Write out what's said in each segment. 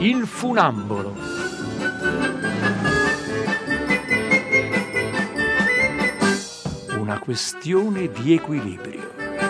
Il funambolo. Una questione di equilibrio.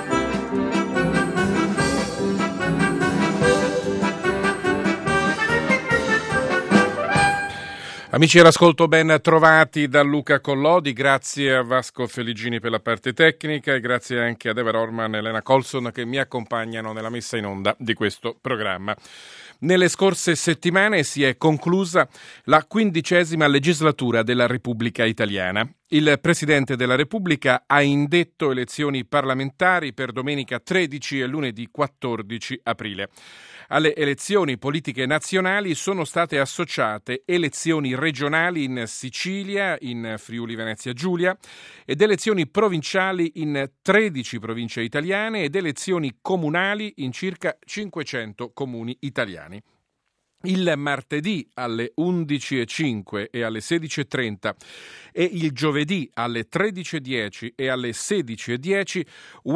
Amici all'ascolto, ben trovati da Luca Collodi, grazie a Vasco Feligini per la parte tecnica e grazie anche ad Eva Orman e Elena Colson che mi accompagnano nella messa in onda di questo programma. Nelle scorse settimane si è conclusa la 15ª legislatura della Repubblica Italiana. Il Presidente della Repubblica ha indetto elezioni parlamentari per domenica 13 e lunedì 14 aprile. Alle elezioni politiche nazionali sono state associate elezioni regionali in Sicilia, in Friuli Venezia Giulia, ed elezioni provinciali in 13 province italiane ed elezioni comunali in circa 500 comuni italiani. Il martedì alle 11.05 e alle 16.30 e il giovedì alle 13.10 e alle 16.10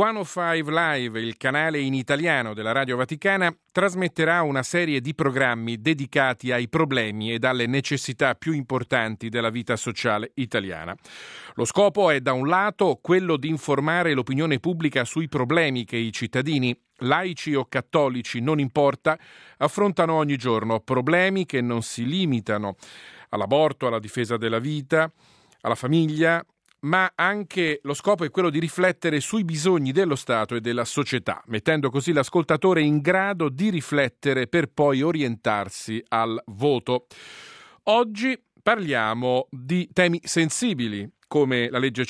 105 Live, il canale in italiano della Radio Vaticana, trasmetterà una serie di programmi dedicati ai problemi ed alle necessità più importanti della vita sociale italiana. Lo scopo è da un lato quello di informare l'opinione pubblica sui problemi che i cittadini, laici o cattolici, non importa, affrontano ogni giorno, problemi che non si limitano all'aborto, alla difesa della vita, alla famiglia, ma anche lo scopo è quello di riflettere sui bisogni dello Stato e della società, mettendo così l'ascoltatore in grado di riflettere per poi orientarsi al voto. Oggi parliamo di temi sensibili, come la legge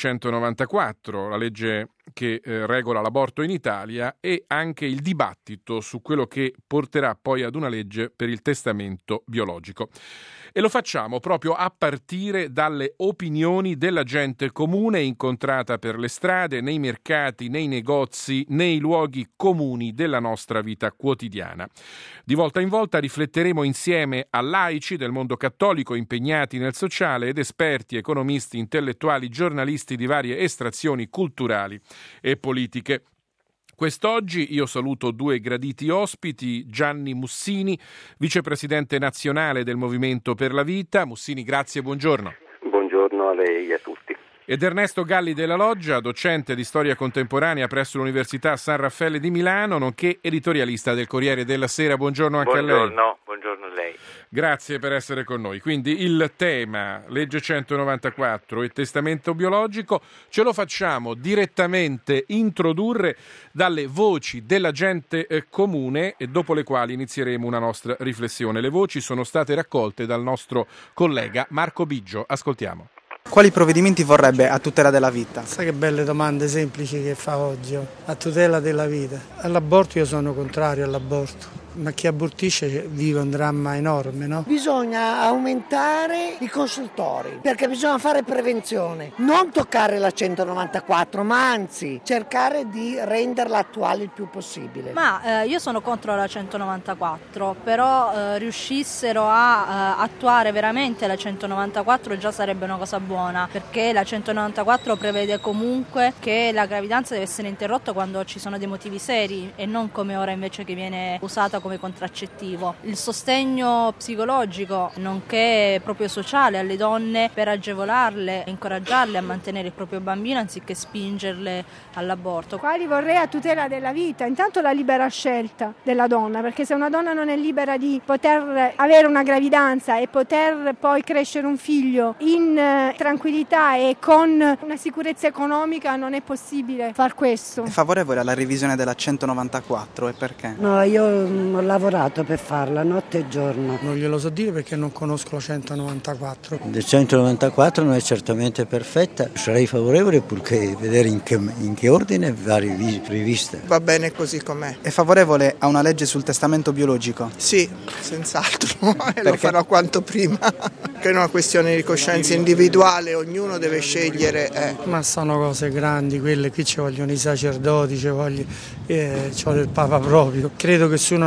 194, la legge che regola l'aborto in Italia, e anche il dibattito su quello che porterà poi ad una legge per il testamento biologico. E lo facciamo proprio a partire dalle opinioni della gente comune incontrata per le strade, nei mercati, nei negozi, nei luoghi comuni della nostra vita quotidiana. Di volta in volta rifletteremo insieme a laici del mondo cattolico impegnati nel sociale ed esperti, economisti, intellettuali, giornalisti di varie estrazioni culturali e politiche. Quest'oggi io saluto due graditi ospiti, Gianni Mussini, vicepresidente nazionale del Movimento per la Vita. Mussini, grazie, buongiorno. Buongiorno a lei e a tutti. Ed Ernesto Galli della Loggia, docente di storia contemporanea presso l'Università San Raffaele di Milano, nonché editorialista del Corriere della Sera. Buongiorno anche a lei. Buongiorno a lei. Grazie per essere con noi. Quindi il tema, legge 194 e testamento biologico, ce lo facciamo direttamente introdurre dalle voci della gente comune, e dopo le quali inizieremo una nostra riflessione. Le voci sono state raccolte dal nostro collega Marco Biggio. Ascoltiamo. Quali provvedimenti vorrebbe a tutela della vita? Sai che belle domande semplici che fa oggi, a tutela della vita. All'aborto io sono contrario all'aborto, ma chi abortisce vive un dramma enorme, no? Bisogna aumentare i consultori, perché bisogna fare prevenzione, non toccare la 194, ma anzi cercare di renderla attuale il più possibile. Ma io sono contro la 194, però riuscissero a attuare veramente la 194 già sarebbe una cosa buona, perché la 194 prevede comunque che la gravidanza deve essere interrotta quando ci sono dei motivi seri e non come ora invece che viene usata come contraccettivo. Il sostegno psicologico nonché proprio sociale alle donne per agevolarle e incoraggiarle a mantenere il proprio bambino anziché spingerle all'aborto. Quali vorrei a tutela della vita? Intanto la libera scelta della donna, perché se una donna non è libera di poter avere una gravidanza e poter poi crescere un figlio in tranquillità e con una sicurezza economica, non è possibile far questo. È favorevole alla revisione della 194 e perché? No, io ho lavorato per farla notte e giorno. Non glielo so dire perché non conosco la 194. La 194 non è certamente perfetta, sarei favorevole purché vedere in che ordine va rivista. Va bene così com'è. È favorevole a una legge sul testamento biologico? Sì, senz'altro, e lo farò quanto prima, che è una questione di coscienza individuale, ognuno deve scegliere. Ma sono cose grandi quelle, qui ci vogliono i sacerdoti, ci vuole il Papa proprio. Credo che se uno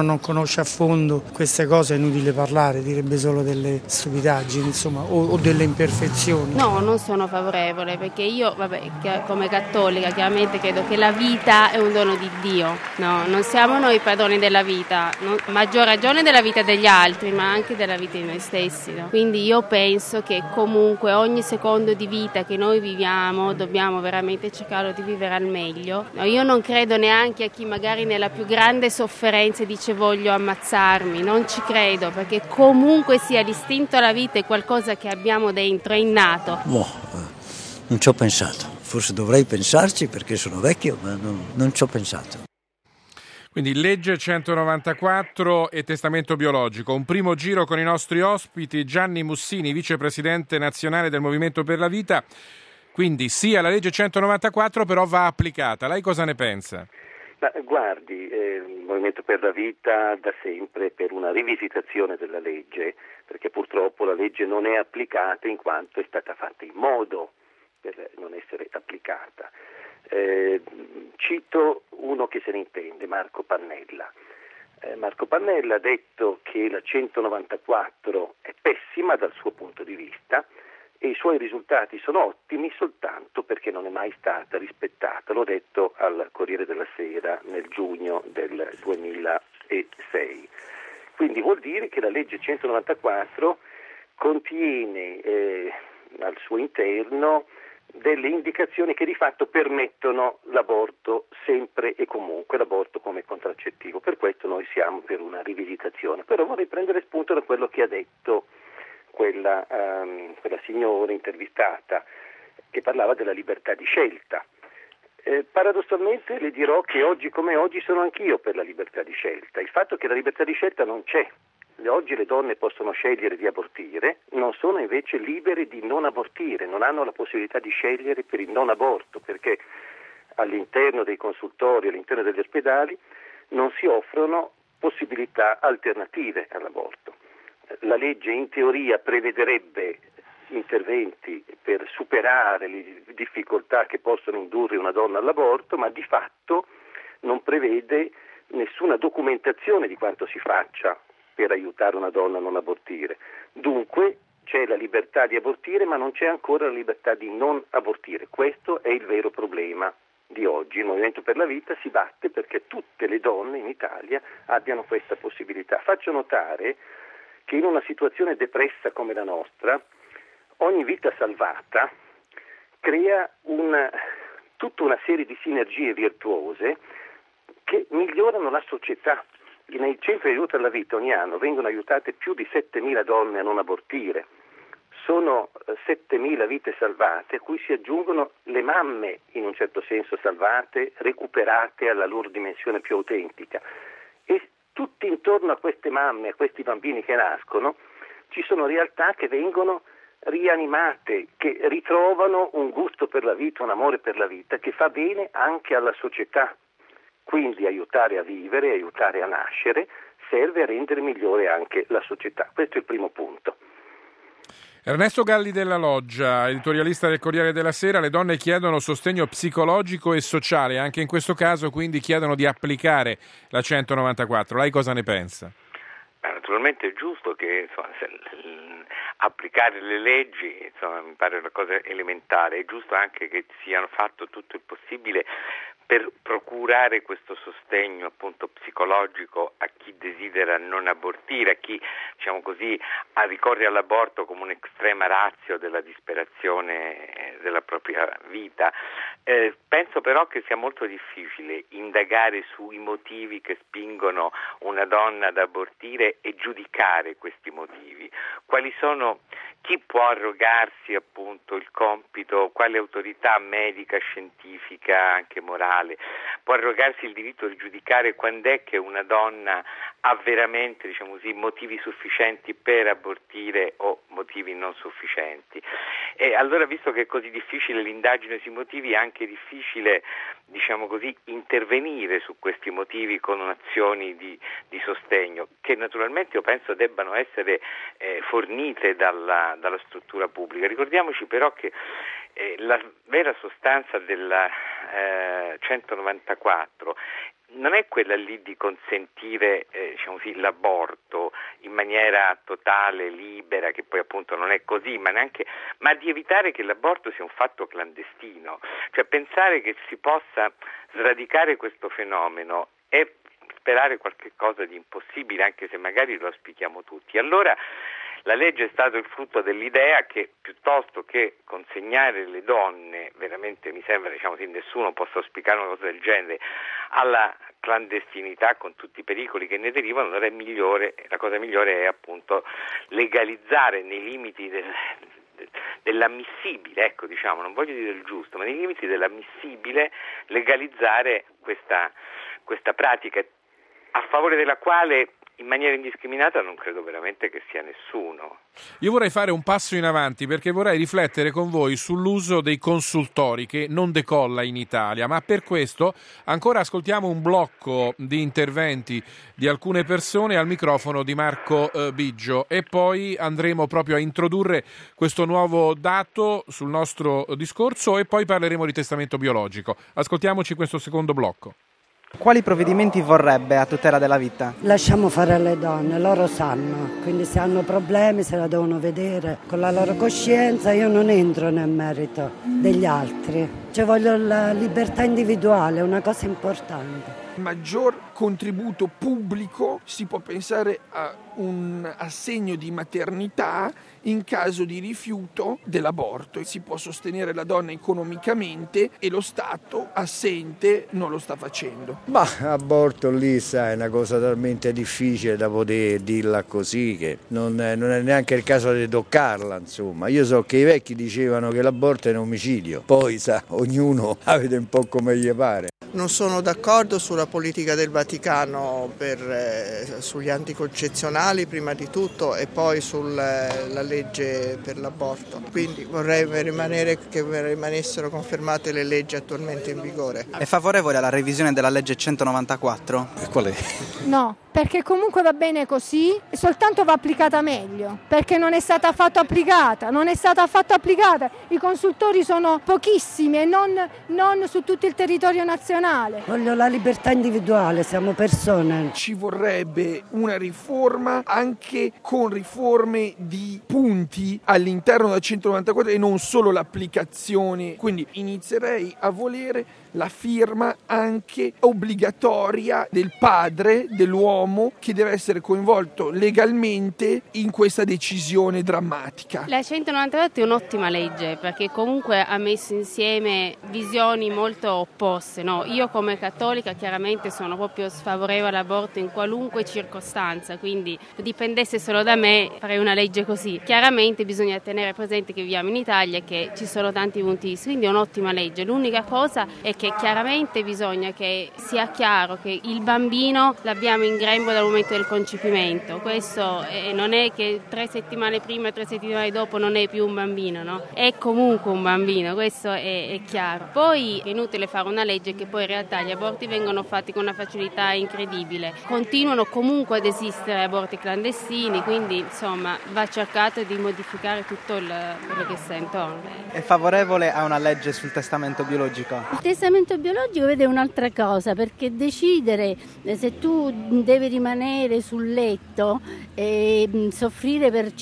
non conosce a fondo queste cose è inutile parlare, direbbe solo delle stupidaggini, insomma, o delle imperfezioni. No, non sono favorevole perché io, come cattolica chiaramente credo che la vita è un dono di Dio, no? Non siamo noi padroni della vita, maggior ragione della vita degli altri, ma anche della vita di noi stessi, no? Quindi io penso che comunque ogni secondo di vita che noi viviamo dobbiamo veramente cercare di vivere al meglio. No, io non credo neanche a chi magari nella più grande sofferenza dice voglio ammazzarmi, non ci credo, perché comunque sia l'istinto alla vita è qualcosa che abbiamo dentro, è innato. Non ci ho pensato, forse dovrei pensarci perché sono vecchio, ma non ci ho pensato. Quindi legge 194 e testamento biologico. Un primo giro con i nostri ospiti. Gianni Mussini, vicepresidente nazionale del Movimento per la Vita. Quindi sì alla legge 194, però va applicata. Lei cosa ne pensa? Ma guardi, il Movimento per la Vita da sempre per una rivisitazione della legge, perché purtroppo la legge non è applicata in quanto è stata fatta in modo per non essere applicata. Cito uno che se ne intende, Marco Pannella. Marco Pannella ha detto che la 194 è pessima dal suo punto di vista e i suoi risultati sono ottimi soltanto perché non è mai stata rispettata. L'ho detto al Corriere della Sera nel giugno del 2006. Quindi vuol dire che la legge 194 contiene al suo interno delle indicazioni che di fatto permettono l'aborto sempre e comunque, l'aborto come contraccettivo. Per questo noi siamo per una rivisitazione. Però vorrei prendere spunto da quello che ha detto quella signora intervistata che parlava della libertà di scelta. Paradossalmente le dirò che oggi come oggi sono anch'io per la libertà di scelta. Il fatto che la libertà di scelta non c'è. Oggi le donne possono scegliere di abortire, non sono invece libere di non abortire, non hanno la possibilità di scegliere per il non aborto, perché all'interno dei consultori, all'interno degli ospedali non si offrono possibilità alternative all'aborto. La legge in teoria prevederebbe interventi per superare le difficoltà che possono indurre una donna all'aborto, ma di fatto non prevede nessuna documentazione di quanto si faccia per aiutare una donna a non abortire. Dunque c'è la libertà di abortire, ma non c'è ancora la libertà di non abortire. Questo è il vero problema di oggi. Il Movimento per la Vita si batte perché tutte le donne in Italia abbiano questa possibilità. Faccio notare che in una situazione depressa come la nostra, ogni vita salvata crea tutta una serie di sinergie virtuose che migliorano la società. Nei centri di aiuto alla vita ogni anno vengono aiutate più di 7.000 donne a non abortire. Sono 7.000 vite salvate, a cui si aggiungono le mamme in un certo senso salvate, recuperate alla loro dimensione più autentica. E tutti intorno a queste mamme, a questi bambini che nascono, ci sono realtà che vengono rianimate, che ritrovano un gusto per la vita, un amore per la vita, che fa bene anche alla società. Quindi aiutare a vivere, aiutare a nascere, serve a rendere migliore anche la società. Questo è il primo punto. Ernesto Galli della Loggia, editorialista del Corriere della Sera. Le donne chiedono sostegno psicologico e sociale, anche in questo caso quindi chiedono di applicare la 194. Lei cosa ne pensa? Naturalmente è giusto che applicare le leggi, mi pare una cosa elementare. È giusto anche che siano fatto tutto il possibile per procurare questo sostegno appunto psicologico a chi desidera non abortire, a chi ricorre all'aborto come un'estrema ratio della disperazione della propria vita. Penso però che sia molto difficile indagare sui motivi che spingono una donna ad abortire e giudicare questi motivi. Quali sono? Chi può arrogarsi appunto il compito, quale autorità medica, scientifica, anche morale, può arrogarsi il diritto di giudicare quando è che una donna ha veramente, motivi sufficienti per abortire o motivi non sufficienti? E allora, visto che è così difficile l'indagine sui motivi, è anche difficile, intervenire su questi motivi con azioni di sostegno, che naturalmente io penso debbano essere fornite dalla struttura pubblica. Ricordiamoci però che la vera sostanza della 194 non è quella lì di consentire diciamo così, l'aborto in maniera totale, libera, che poi appunto non è così, ma di evitare che l'aborto sia un fatto clandestino. Cioè pensare che si possa sradicare questo fenomeno è sperare qualche cosa di impossibile, anche se magari lo auspichiamo tutti. Allora la legge è stato il frutto dell'idea che piuttosto che consegnare le donne, veramente mi sembra diciamo che nessuno possa auspicare una cosa del genere, alla clandestinità con tutti i pericoli che ne derivano, la cosa migliore è appunto legalizzare nei limiti dell'ammissibile, ecco, diciamo, non voglio dire il giusto, ma nei limiti dell'ammissibile legalizzare questa pratica, a favore della quale in maniera indiscriminata non credo veramente che sia nessuno. Io vorrei fare un passo in avanti perché vorrei riflettere con voi sull'uso dei consultori che non decolla in Italia, ma per questo ancora ascoltiamo un blocco di interventi di alcune persone al microfono di Marco Biggio e poi andremo proprio a introdurre questo nuovo dato sul nostro discorso e poi parleremo di testamento biologico. Ascoltiamoci questo secondo blocco. Quali provvedimenti vorrebbe a tutela della vita? Lasciamo fare alle donne, loro sanno, quindi se hanno problemi se la devono vedere con la loro coscienza, io non entro nel merito degli altri, cioè voglio la libertà individuale, è una cosa importante. Maggior contributo pubblico, si può pensare a un assegno di maternità in caso di rifiuto dell'aborto. Si può sostenere la donna economicamente e lo Stato assente non lo sta facendo. Ma aborto lì sai, è una cosa talmente difficile da poter dirla così che non è neanche il caso di toccarla, insomma. Io so che i vecchi dicevano che l'aborto è un omicidio, poi sa, ognuno la vede un po' come gli pare. Non sono d'accordo sulla politica del Vaticano sugli anticoncezionali prima di tutto e poi sulla legge per l'aborto. Quindi vorrei che rimanessero confermate le leggi attualmente in vigore. È favorevole alla revisione della legge 194? Qual è? No, perché comunque va bene così, soltanto va applicata meglio, perché non è stata affatto applicata. I consultori sono pochissimi e non su tutto il territorio nazionale. Voglio la libertà individuale, siamo persone. Ci vorrebbe una riforma anche con riforme di punti all'interno della 194 e non solo l'applicazione. Quindi inizierei a volere la firma anche obbligatoria del padre, dell'uomo, che deve essere coinvolto legalmente in questa decisione drammatica. La 194 è un'ottima legge perché comunque ha messo insieme visioni molto opposte, no? Io come cattolica chiaramente sono proprio sfavorevole all'aborto in qualunque circostanza, quindi se dipendesse solo da me farei una legge così. Chiaramente bisogna tenere presente che viviamo in Italia e che ci sono tanti punti di vista, quindi è un'ottima legge. L'unica cosa è che chiaramente bisogna che sia chiaro che il bambino l'abbiamo in grembo dal momento del concepimento. Questo non è che 3 settimane prima, 3 settimane dopo non è più un bambino, no? È comunque un bambino, questo è chiaro. Poi è inutile fare una legge che poi in realtà gli aborti vengono fatti con una facilità incredibile. Continuano comunque ad esistere aborti clandestini, quindi insomma va cercato di modificare tutto quello che sta intorno. È favorevole a una legge sul testamento biologico? Il testamento biologico vede un'altra cosa, perché decidere se tu devi rimanere sul letto e soffrire per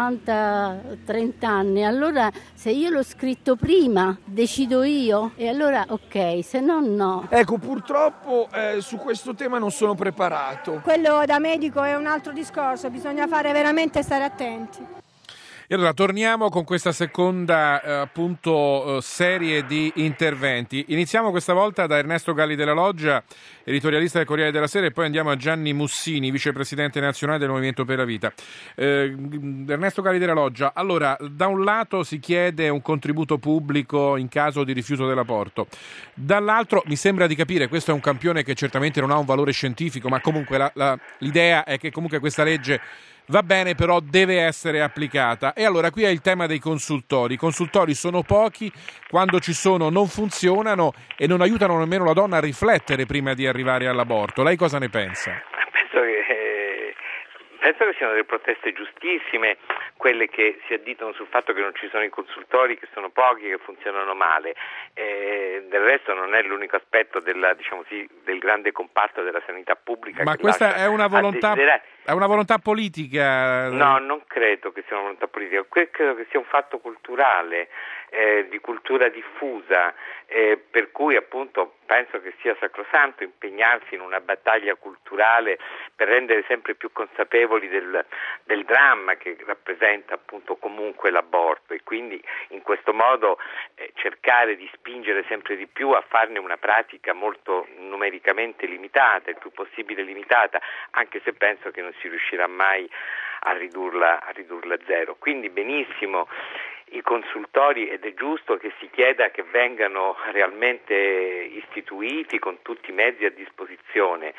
50-30 anni, allora se io l'ho scritto prima decido io e allora ok, se no no. Ecco, purtroppo su questo tema non sono preparato. Quello da medico è un altro discorso, bisogna veramente stare attenti. E allora torniamo con questa seconda serie di interventi. Iniziamo questa volta da Ernesto Galli della Loggia, editorialista del Corriere della Sera, e poi andiamo a Gianni Mussini, vicepresidente nazionale del Movimento per la Vita. Ernesto Galli della Loggia, allora da un lato si chiede un contributo pubblico in caso di rifiuto dell'aborto, dall'altro mi sembra di capire, questo è un campione che certamente non ha un valore scientifico, ma comunque l'idea è che comunque questa legge va bene, però deve essere applicata. E allora qui è il tema dei consultori. I consultori sono pochi, quando ci sono non funzionano e non aiutano nemmeno la donna a riflettere prima di arrivare all'aborto. Lei cosa ne pensa? Penso che siano delle proteste giustissime, quelle che si additano sul fatto che non ci sono i consultori, che sono pochi, che funzionano male. Del resto non è l'unico aspetto del grande comparto della sanità pubblica. Ma che questa è una volontà politica? No, non credo che sia una volontà politica, credo che sia un fatto culturale, di cultura diffusa, per cui appunto penso che sia sacrosanto impegnarsi in una battaglia culturale per rendere sempre più consapevoli del dramma che rappresenta appunto comunque l'aborto, e quindi in questo modo cercare di spingere sempre di più a farne una pratica molto numericamente limitata, il più possibile limitata, anche se penso che non si riuscirà mai a ridurla a zero. Quindi benissimo i consultori, ed è giusto che si chieda che vengano realmente istituiti con tutti i mezzi a disposizione.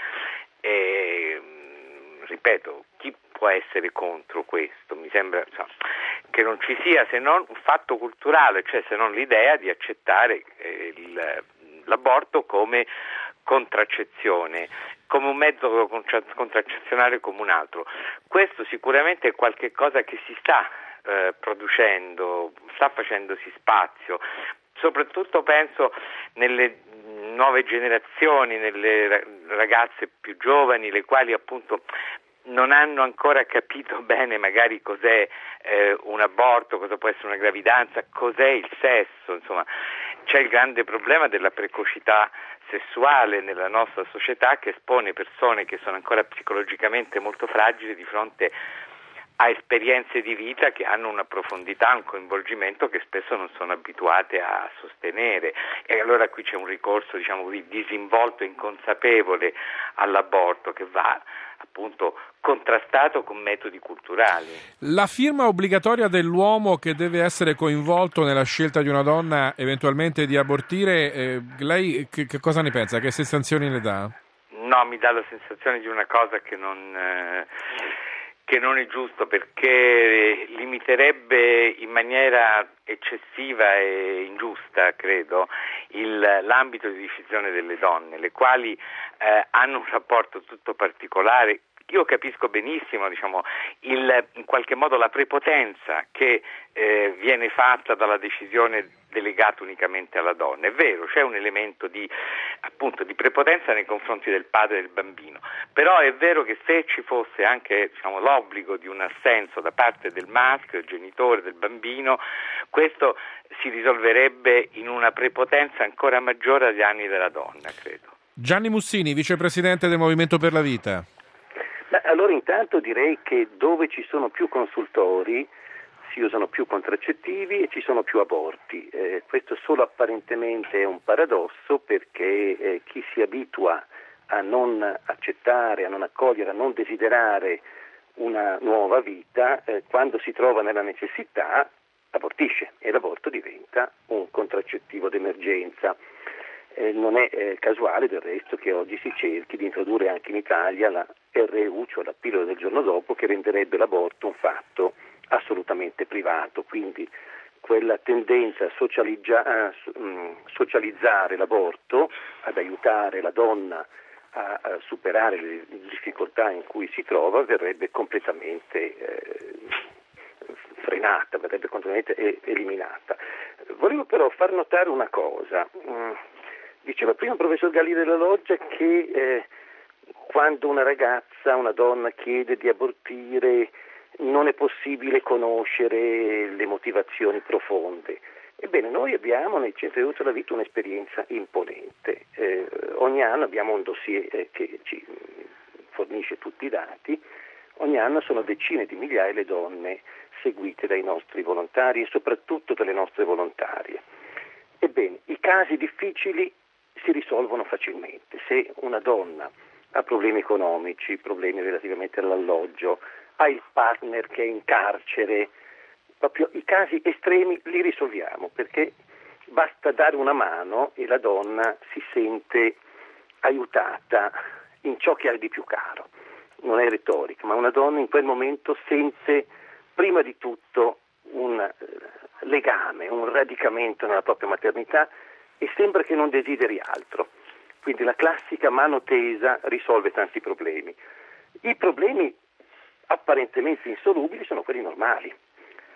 Ripeto, chi può essere contro questo? Mi sembra che non ci sia se non un fatto culturale, cioè se non l'idea di accettare l'aborto come contraccezione, come un mezzo contraccezionale come un altro. Questo sicuramente è qualche cosa che si sta producendo, sta facendosi spazio, soprattutto penso nelle nuove generazioni, nelle ragazze più giovani, le quali appunto non hanno ancora capito bene magari cos'è un aborto, cosa può essere una gravidanza, cos'è il sesso, insomma c'è il grande problema della precocità sessuale nella nostra società, che espone persone che sono ancora psicologicamente molto fragili di fronte a esperienze di vita che hanno una profondità, un coinvolgimento che spesso non sono abituate a sostenere, e allora qui c'è un ricorso disinvolto e inconsapevole all'aborto che va appunto contrastato con metodi culturali. La firma obbligatoria dell'uomo che deve essere coinvolto nella scelta di una donna eventualmente di abortire, lei che cosa ne pensa? Che sensazioni le dà? No, mi dà la sensazione di una cosa che non è giusto, perché limiterebbe in maniera eccessiva e ingiusta, credo, l'ambito di decisione delle donne, le quali hanno un rapporto tutto particolare. Io capisco benissimo, in qualche modo la prepotenza che viene fatta dalla decisione delegata unicamente alla donna. È vero, c'è un elemento di prepotenza nei confronti del padre del bambino, però è vero che se ci fosse anche l'obbligo di un assenso da parte del maschio, del genitore del bambino, questo si risolverebbe in una prepotenza ancora maggiore agli anni della donna, credo. Gianni Mussini, vicepresidente del Movimento per la Vita. Allora intanto direi che dove ci sono più consultori si usano più contraccettivi e ci sono più aborti. Questo solo apparentemente è un paradosso, perché chi si abitua a non accettare, a non accogliere, a non desiderare una nuova vita, quando si trova nella necessità abortisce, e l'aborto diventa un contraccettivo d'emergenza. Non è casuale del resto che oggi si cerchi di introdurre anche in Italia la RU, cioè la pillola del giorno dopo, che renderebbe l'aborto un fatto assolutamente privato. Quindi quella tendenza a socializzare l'aborto, ad aiutare la donna a superare le difficoltà in cui si trova, verrebbe completamente frenata, verrebbe completamente eliminata. Volevo però far notare una cosa. Diceva prima il professor Galli della Loggia che quando una ragazza, una donna chiede di abortire, non è possibile conoscere le motivazioni profonde. Ebbene, noi abbiamo nei centri di aiuto alla vita un'esperienza imponente. Ogni anno abbiamo un dossier che ci fornisce tutti i dati. Ogni anno sono decine di migliaia le donne seguite dai nostri volontari e soprattutto dalle nostre volontarie. Ebbene, i casi difficili si risolvono facilmente. Se una donna ha problemi economici, problemi relativamente all'alloggio, ha il partner che è in carcere, proprio i casi estremi li risolviamo, perché basta dare una mano e la donna si sente aiutata in ciò che ha di più caro. Non è retorica, ma una donna in quel momento sente prima di tutto un legame, un radicamento nella propria maternità, e sembra che non desideri altro. Quindi la classica mano tesa risolve tanti problemi. I problemi apparentemente insolubili sono quelli normali.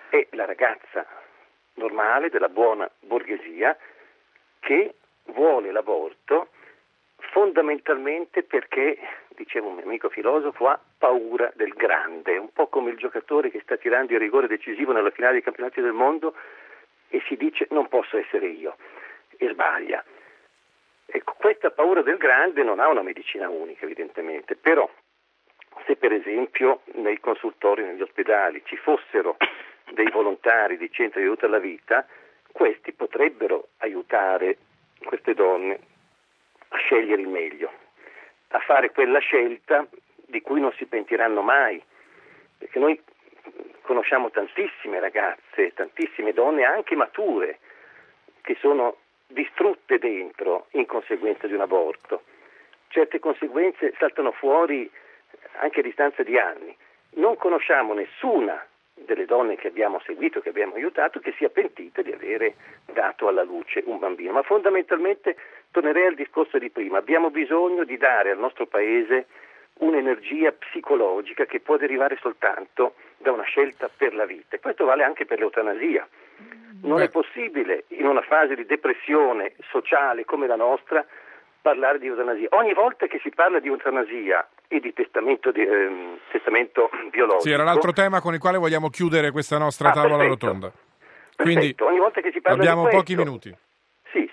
è la ragazza normale della buona borghesia che vuole l'aborto fondamentalmente perché, diceva un mio amico filosofo, ha paura del grande, un po' come il giocatore che sta tirando il rigore decisivo nella finale dei campionati del mondo e si dice non posso essere io, e sbaglia. Ecco, questa paura del grande non ha una medicina unica evidentemente, però se per esempio nei consultori, negli ospedali ci fossero dei volontari dei centri di aiuto alla vita, questi potrebbero aiutare queste donne a scegliere il meglio, a fare quella scelta di cui non si pentiranno mai, perché noi conosciamo tantissime ragazze, tantissime donne anche mature che sono distrutte dentro in conseguenza di un aborto. Certe conseguenze saltano fuori anche a distanza di anni. Non conosciamo nessuna delle donne che abbiamo seguito, che abbiamo aiutato, che sia pentita di avere dato alla luce un bambino. Ma fondamentalmente tornerei al discorso di prima, abbiamo bisogno di dare al nostro paese un'energia psicologica che può derivare soltanto da una scelta per la vita, e questo vale anche per l'eutanasia. Non è possibile in una fase di depressione sociale come la nostra parlare di eutanasia. Ogni volta che si parla di eutanasia e di testamento biologico... Sì, era l'altro tema con il quale vogliamo chiudere questa nostra tavola rotonda. Quindi ogni volta che si parla abbiamo di questo, pochi minuti. Sì,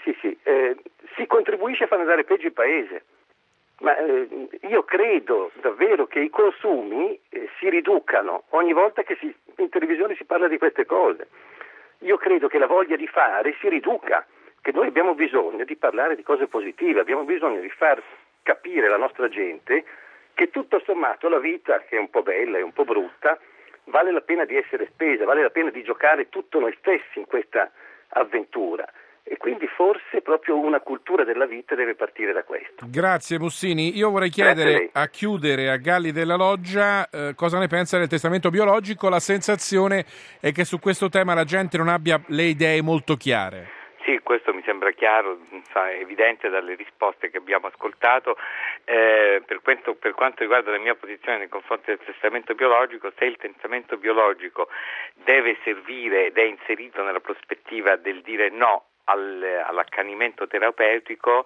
si contribuisce a far andare peggio il paese. Ma io credo davvero che i consumi si riducano ogni volta che in televisione si parla di queste cose. Io credo che la voglia di fare si riduca, che noi abbiamo bisogno di parlare di cose positive, abbiamo bisogno di far capire alla nostra gente che tutto sommato la vita, che è un po' bella e un po' brutta, vale la pena di essere spesa, vale la pena di giocare tutto noi stessi in questa avventura. E quindi forse proprio una cultura della vita deve partire da questo. Grazie Mussini. Io vorrei chiedere a chiudere a Galli della Loggia cosa ne pensa del testamento biologico. La sensazione è che su questo tema la gente non abbia le idee molto chiare. Sì, questo mi sembra chiaro, è evidente dalle risposte che abbiamo ascoltato. Per quanto riguarda la mia posizione nei confronti del testamento biologico, se il testamento biologico deve servire ed è inserito nella prospettiva del dire no all'accanimento terapeutico,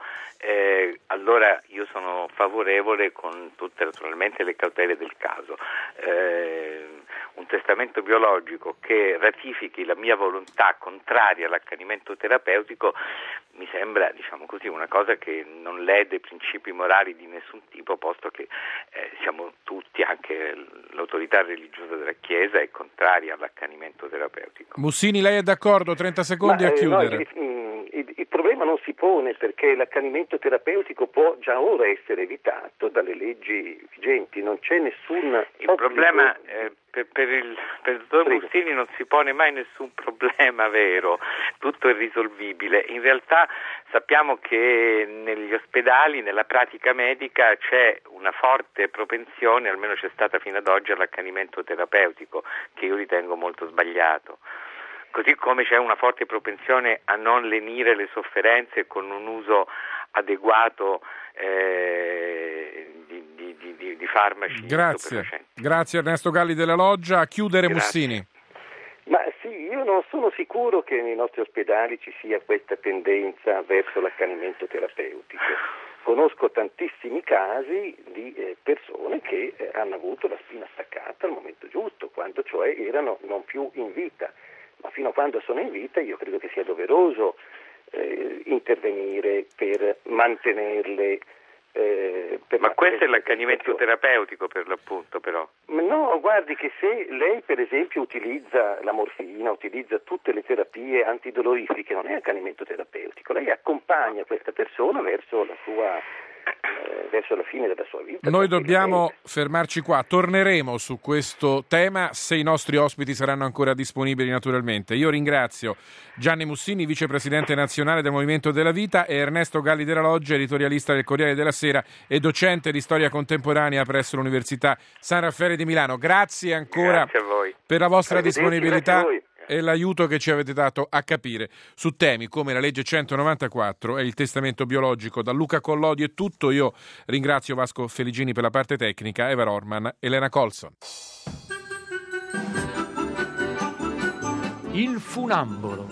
allora io sono favorevole con tutte naturalmente le cautele del caso. Un testamento biologico che ratifichi la mia volontà contraria all'accanimento terapeutico mi sembra, diciamo così, una cosa che non lede principi morali di nessun tipo, posto che siamo tutti, anche l'autorità religiosa della Chiesa è contraria all'accanimento terapeutico. Mussini, lei è d'accordo? 30 secondi a chiudere. Il problema non si pone perché l'accanimento terapeutico può già ora essere evitato dalle leggi vigenti, non c'è nessun... Il problema per il dottor Mussini non si pone mai nessun problema vero, tutto è risolvibile. In realtà sappiamo che negli ospedali, nella pratica medica c'è una forte propensione, almeno c'è stata fino ad oggi, all'accanimento terapeutico, che io ritengo molto sbagliato. Così come c'è una forte propensione a non lenire le sofferenze con un uso adeguato di farmaci. Grazie Ernesto Galli della Loggia. A chiudere Mussini. Ma sì, io non sono sicuro che nei nostri ospedali ci sia questa tendenza verso l'accanimento terapeutico. Conosco tantissimi casi di persone che hanno avuto la spina staccata al momento giusto, quando cioè erano non più in vita. Ma fino a quando sono in vita io credo che sia doveroso intervenire per mantenerle. Ma questo è l'accanimento terapeutico per l'appunto, però. No, guardi che se lei per esempio utilizza la morfina, utilizza tutte le terapie antidolorifiche, non è accanimento terapeutico, lei accompagna questa persona verso la fine della sua vita. Noi dobbiamo fermarci qua, torneremo su questo tema se i nostri ospiti saranno ancora disponibili naturalmente. Io ringrazio Gianni Mussini, vicepresidente nazionale del Movimento della Vita, e Ernesto Galli della Loggia, editorialista del Corriere della Sera e docente di storia contemporanea presso l'Università San Raffaele di Milano. Grazie ancora per la vostra disponibilità e l'aiuto che ci avete dato a capire su temi come la legge 194 e il testamento biologico. Da Luca Collodi è tutto. Io ringrazio Vasco Feligini per la parte tecnica, Eva Orman, Elena Colson. Il funambolo.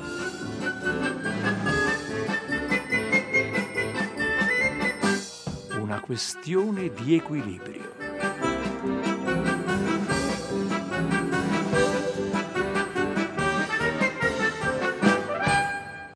Una questione di equilibrio.